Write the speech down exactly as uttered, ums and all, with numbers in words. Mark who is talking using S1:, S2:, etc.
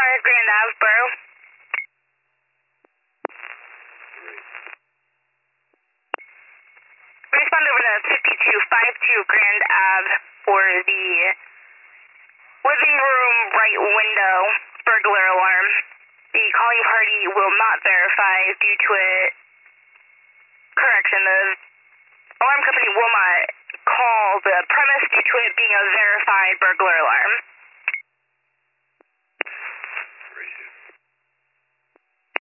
S1: Grand Ave, Borough. Respond over to fifty-two fifty-two Grand Ave for the living room right window burglar alarm. The calling party will not verify due to a correction. The alarm company will not call the premise due to it being a verified burglar alarm.